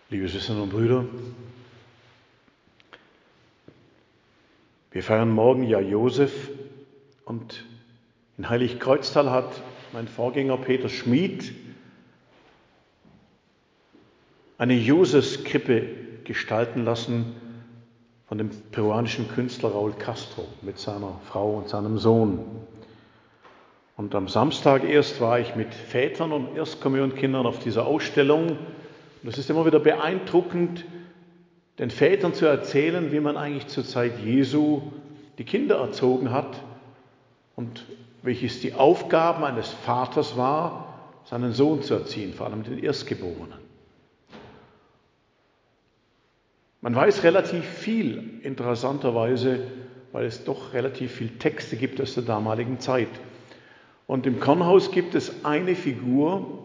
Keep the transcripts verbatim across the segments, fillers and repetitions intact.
Liebe Schwestern und Brüder, wir feiern morgen ja Josef und in Heiligkreuztal hat mein Vorgänger Peter Schmid eine Josefskrippe gestalten lassen von dem peruanischen Künstler Raúl Castro mit seiner Frau und seinem Sohn. Und am Samstag erst war ich mit Vätern und Erstkommunionkindern auf dieser Ausstellung. Und es ist immer wieder beeindruckend, den Vätern zu erzählen, wie man eigentlich zur Zeit Jesu die Kinder erzogen hat und welches die Aufgaben eines Vaters war, seinen Sohn zu erziehen, vor allem den Erstgeborenen. Man weiß relativ viel, interessanterweise, weil es doch relativ viele Texte gibt aus der damaligen Zeit. Und im Kornhaus gibt es eine Figur,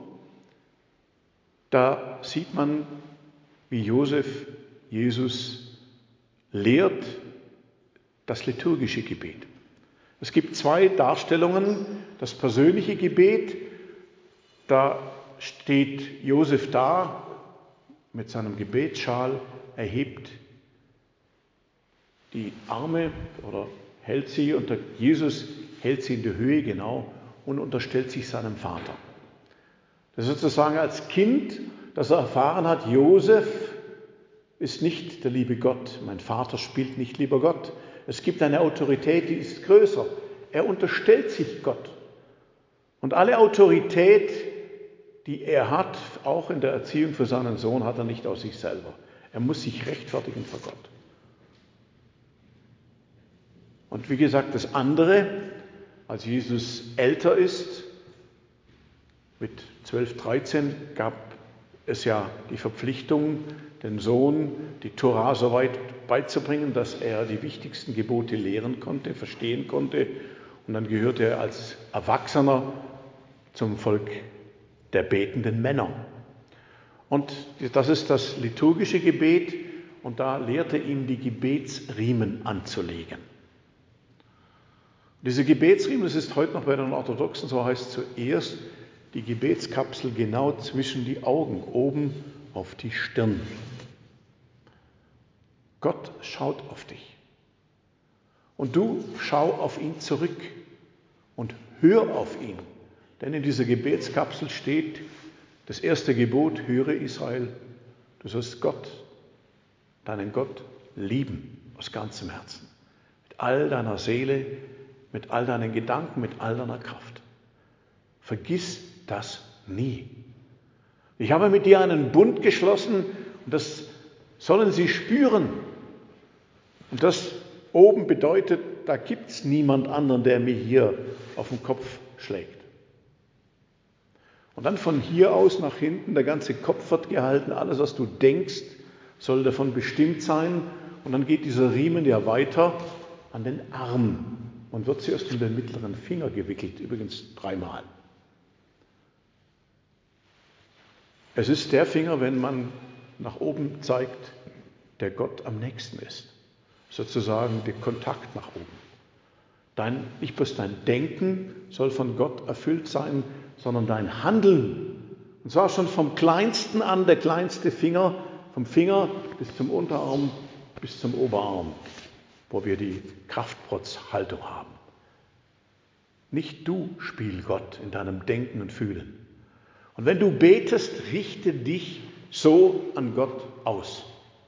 da sieht man, wie Josef Jesus lehrt das liturgische Gebet. Es gibt zwei Darstellungen. Das persönliche Gebet, da steht Josef da mit seinem Gebetsschal, erhebt die Arme oder hält sie und Jesus hält sie in die Höhe, genau, und unterstellt sich seinem Vater. Das ist sozusagen als Kind, das er erfahren hat, Josef ist nicht der liebe Gott, mein Vater spielt nicht lieber Gott. Es gibt eine Autorität, die ist größer. Er unterstellt sich Gott. Und alle Autorität, die er hat, auch in der Erziehung für seinen Sohn, hat er nicht aus sich selber. Er muss sich rechtfertigen vor Gott. Und wie gesagt, das andere, als Jesus älter ist, mit zwölf, dreizehn gab es ja die Verpflichtung, dem Sohn die Tora so weit beizubringen, dass er die wichtigsten Gebote lehren konnte, verstehen konnte. Und dann gehörte er als Erwachsener zum Volk der betenden Männer. Und das ist das liturgische Gebet und da lehrte ihn die Gebetsriemen anzulegen. Diese Gebetsriemen, das ist heute noch bei den Orthodoxen, so heißt zuerst die Gebetskapsel genau zwischen die Augen, oben auf die Stirn. Gott schaut auf dich. Und du schau auf ihn zurück und hör auf ihn. Denn in dieser Gebetskapsel steht das erste Gebot, höre Israel, du sollst Gott, deinen Gott lieben aus ganzem Herzen. Mit all deiner Seele, mit all deinen Gedanken, mit all deiner Kraft. Vergiss das nie. Ich habe mit dir einen Bund geschlossen und das sollen sie spüren. Und das oben bedeutet, da gibt es niemand anderen, der mir hier auf den Kopf schlägt. Und dann von hier aus nach hinten, der ganze Kopf wird gehalten, alles, was du denkst, soll davon bestimmt sein. Und dann geht dieser Riemen ja weiter an den Arm und wird zuerst um den mittleren Finger gewickelt, übrigens dreimal. Es ist der Finger, wenn man nach oben zeigt, der Gott am nächsten ist. Sozusagen der Kontakt nach oben. Dein, nicht bloß dein Denken soll von Gott erfüllt sein, sondern dein Handeln. Und zwar schon vom kleinsten an, der kleinste Finger, vom Finger bis zum Unterarm, bis zum Oberarm, wo wir die Kraftprotzhaltung haben. Nicht du spiel Gott in deinem Denken und Fühlen. Und wenn du betest, richte dich so an Gott aus.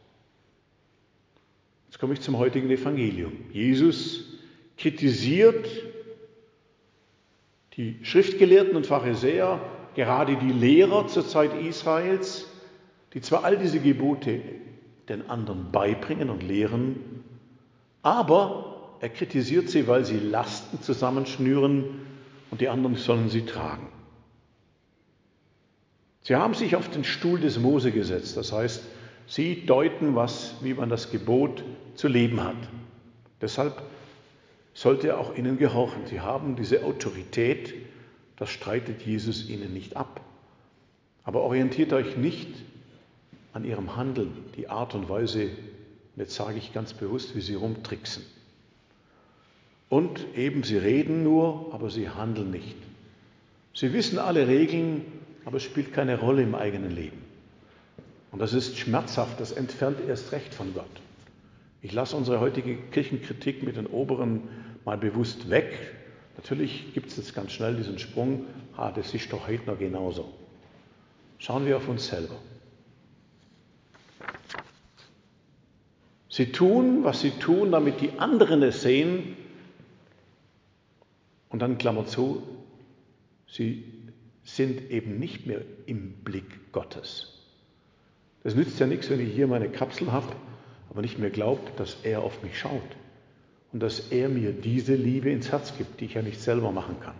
Jetzt komme ich zum heutigen Evangelium. Jesus kritisiert die Schriftgelehrten und Pharisäer, gerade die Lehrer zur Zeit Israels, die zwar all diese Gebote den anderen beibringen und lehren, aber er kritisiert sie, weil sie Lasten zusammenschnüren und die anderen sollen sie tragen. Sie haben sich auf den Stuhl des Mose gesetzt, das heißt, sie deuten, was, wie man das Gebot zu leben hat. Deshalb sollte er auch ihnen gehorchen. Sie haben diese Autorität, das streitet Jesus ihnen nicht ab. Aber orientiert euch nicht an ihrem Handeln, die Art und Weise, jetzt sage ich ganz bewusst, wie sie rumtricksen. Und eben, sie reden nur, aber sie handeln nicht. Sie wissen alle Regeln, aber es spielt keine Rolle im eigenen Leben. Und das ist schmerzhaft, das entfernt erst recht von Gott. Ich lasse unsere heutige Kirchenkritik mit den Oberen mal bewusst weg. Natürlich gibt es jetzt ganz schnell diesen Sprung, ah, das ist doch heute noch genauso. Schauen wir auf uns selber. Sie tun, was sie tun, damit die anderen es sehen. Und dann Klammer zu, sie sind eben nicht mehr im Blick Gottes. Das nützt ja nichts, wenn ich hier meine Kapsel habe, aber nicht mehr glaube, dass er auf mich schaut und dass er mir diese Liebe ins Herz gibt, die ich ja nicht selber machen kann.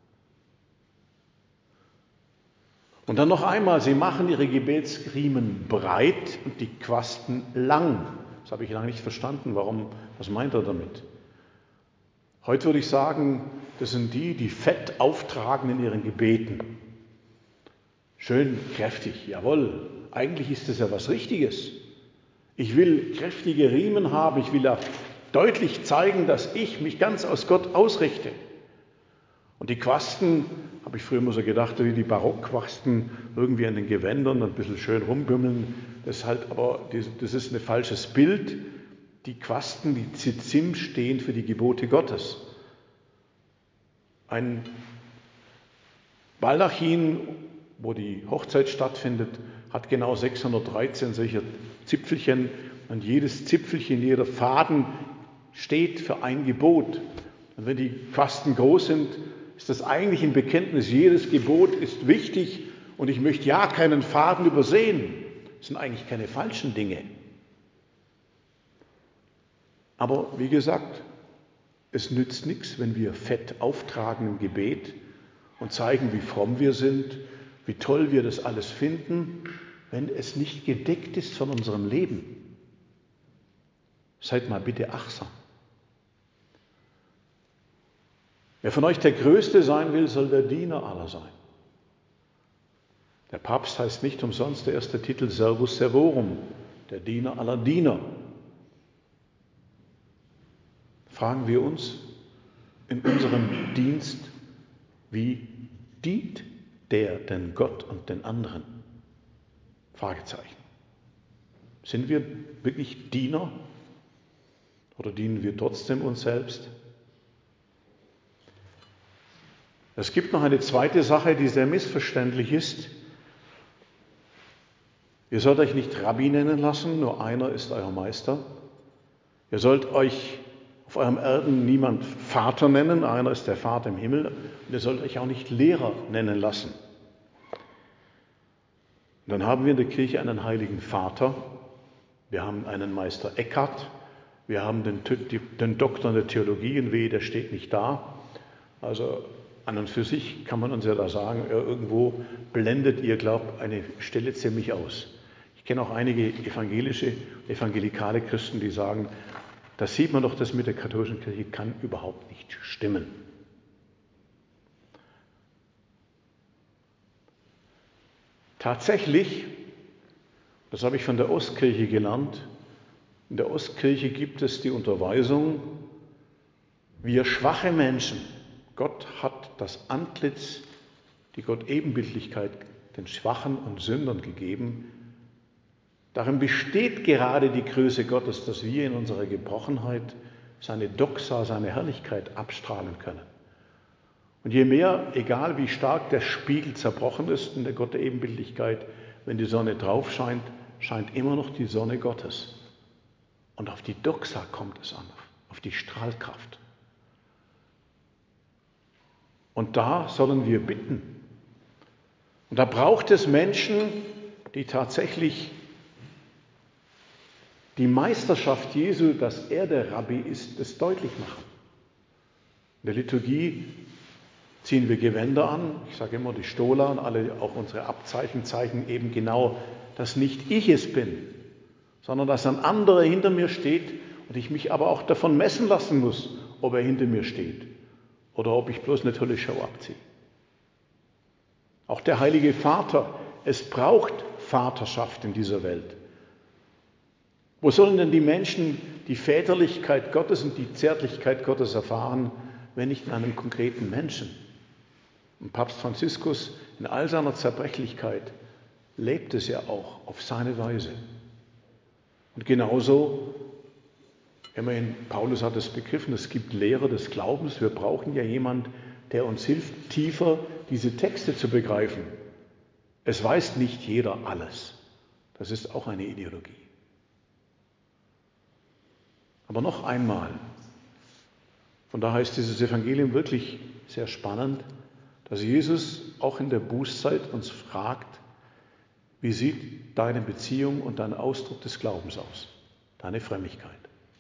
Und dann noch einmal, sie machen ihre Gebetsriemen breit und die Quasten lang. Das habe ich lange nicht verstanden. Warum? Was meint er damit? Heute würde ich sagen, das sind die, die Fett auftragen in ihren Gebeten. Schön kräftig, jawohl. Eigentlich ist das ja was Richtiges. Ich will kräftige Riemen haben, ich will ja deutlich zeigen, dass ich mich ganz aus Gott ausrichte. Und die Quasten, habe ich früher immer so gedacht, wie die Barockquasten irgendwie an den Gewändern ein bisschen schön rumbümmeln. Das ist halt, aber das ist ein falsches Bild. Die Quasten, die Tzitzim, stehen für die Gebote Gottes. Ein Baldachin, wo die Hochzeit stattfindet, hat genau sechshundertdreizehn solcher Zipfelchen und jedes Zipfelchen, jeder Faden steht für ein Gebot. Und wenn die Quasten groß sind, ist das eigentlich ein Bekenntnis, jedes Gebot ist wichtig und ich möchte ja keinen Faden übersehen. Das sind eigentlich keine falschen Dinge. Aber wie gesagt, es nützt nichts, wenn wir Fett auftragen im Gebet und zeigen, wie fromm wir sind, wie toll wir das alles finden, wenn es nicht gedeckt ist von unserem Leben. Seid mal bitte achtsam. Wer von euch der Größte sein will, soll der Diener aller sein. Der Papst heißt nicht umsonst der erste Titel Servus Servorum, der Diener aller Diener. Fragen wir uns in unserem Dienst, wie dient der denn Gott und den anderen? Fragezeichen. Sind wir wirklich Diener oder dienen wir trotzdem uns selbst? Es gibt noch eine zweite Sache, die sehr missverständlich ist. Ihr sollt euch nicht Rabbi nennen lassen, nur einer ist euer Meister. Ihr sollt euch auf eurem Erden niemand Vater nennen, einer ist der Vater im Himmel. Und ihr sollt euch auch nicht Lehrer nennen lassen. Und dann haben wir in der Kirche einen heiligen Vater, wir haben einen Meister Eckhart, wir haben den, den Doktor in der Theologie, und wehe, der steht nicht da. Also an und für sich kann man uns ja da sagen, irgendwo blendet ihr, glaubt, eine Stelle ziemlich aus. Ich kenne auch einige evangelische, evangelikale Christen, die sagen, da sieht man doch, das mit der katholischen Kirche kann überhaupt nicht stimmen. Tatsächlich, das habe ich von der Ostkirche gelernt, in der Ostkirche gibt es die Unterweisung, wir schwache Menschen, Gott hat das Antlitz, die Gott-Ebenbildlichkeit den Schwachen und Sündern gegeben. Darin besteht gerade die Größe Gottes, dass wir in unserer Gebrochenheit seine Doxa, seine Herrlichkeit abstrahlen können. Und je mehr, egal wie stark der Spiegel zerbrochen ist in der Gott der Ebenbildlichkeit, wenn die Sonne drauf scheint, scheint immer noch die Sonne Gottes. Und auf die Doxa kommt es an, auf die Strahlkraft. Und da sollen wir bitten. Und da braucht es Menschen, die tatsächlich die Meisterschaft Jesu, dass er der Rabbi ist, das deutlich machen. In der Liturgie ziehen wir Gewänder an, ich sage immer die Stola und alle, auch unsere Abzeichen zeigen eben genau, dass nicht ich es bin, sondern dass ein anderer hinter mir steht und ich mich aber auch davon messen lassen muss, ob er hinter mir steht oder ob ich bloß eine tolle Show abziehe. Auch der Heilige Vater, es braucht Vaterschaft in dieser Welt. Wo sollen denn die Menschen die Väterlichkeit Gottes und die Zärtlichkeit Gottes erfahren, wenn nicht in einem konkreten Menschen? Und Papst Franziskus in all seiner Zerbrechlichkeit lebt es ja auch auf seine Weise. Und genauso, immerhin, Paulus hat es begriffen, es gibt Lehrer des Glaubens. Wir brauchen ja jemanden, der uns hilft, tiefer diese Texte zu begreifen. Es weiß nicht jeder alles. Das ist auch eine Ideologie. Aber noch einmal, von daher ist dieses Evangelium wirklich sehr spannend, dass Jesus auch in der Bußzeit uns fragt, wie sieht deine Beziehung und dein Ausdruck des Glaubens aus, deine Frömmigkeit?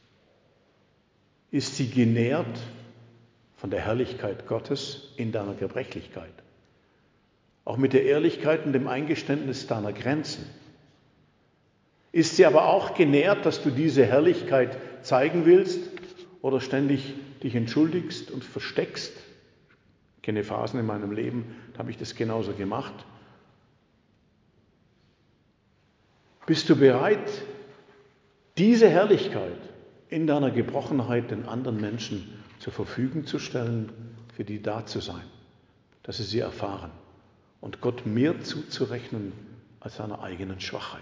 Ist sie genährt von der Herrlichkeit Gottes in deiner Gebrechlichkeit? Auch mit der Ehrlichkeit und dem Eingeständnis deiner Grenzen? Ist sie aber auch genährt, dass du diese Herrlichkeit zeigen willst oder ständig dich entschuldigst und versteckst? Ich kenne Phasen in meinem Leben, da habe ich das genauso gemacht. Bist du bereit, diese Herrlichkeit in deiner Gebrochenheit den anderen Menschen zur Verfügung zu stellen, für die da zu sein, dass sie sie erfahren und Gott mehr zuzurechnen als seiner eigenen Schwachheit?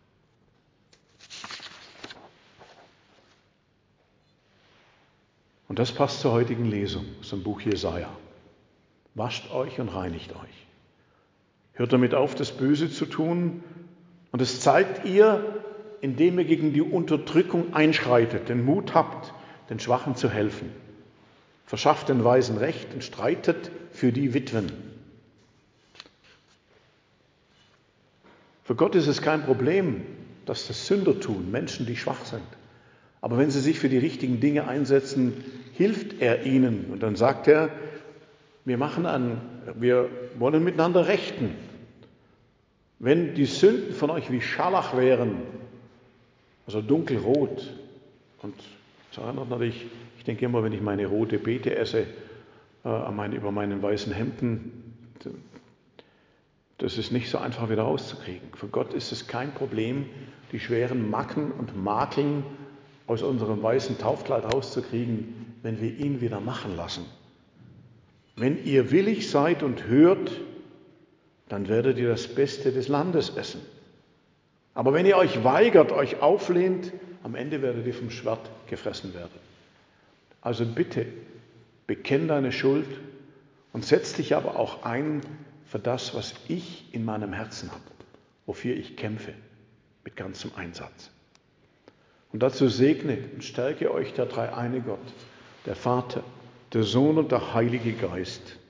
Und das passt zur heutigen Lesung aus dem Buch Jesaja. Wascht euch und reinigt euch. Hört damit auf, das Böse zu tun. Und es zeigt ihr, indem ihr gegen die Unterdrückung einschreitet, den Mut habt, den Schwachen zu helfen. Verschafft den Weisen Recht und streitet für die Witwen. Für Gott ist es kein Problem, dass das Sünder tun, Menschen, die schwach sind. Aber wenn sie sich für die richtigen Dinge einsetzen, hilft er ihnen. Und dann sagt er, wir machen an, wir wollen miteinander rechten. Wenn die Sünden von euch wie Scharlach wären, also dunkelrot, und das erinnert natürlich, ich denke immer, wenn ich meine rote Beete esse, äh, meine, über meinen weißen Hemden, das ist nicht so einfach wieder rauszukriegen. Für Gott ist es kein Problem, die schweren Macken und Makeln aus unserem weißen Taufkleid rauszukriegen, wenn wir ihn wieder machen lassen. Wenn ihr willig seid und hört, dann werdet ihr das Beste des Landes essen. Aber wenn ihr euch weigert, euch auflehnt, am Ende werdet ihr vom Schwert gefressen werden. Also bitte, bekenn deine Schuld und setz dich aber auch ein für das, was ich in meinem Herzen habe, wofür ich kämpfe, mit ganzem Einsatz. Und dazu segne und stärke euch der dreieine Gott, der Vater, der Sohn und der Heilige Geist.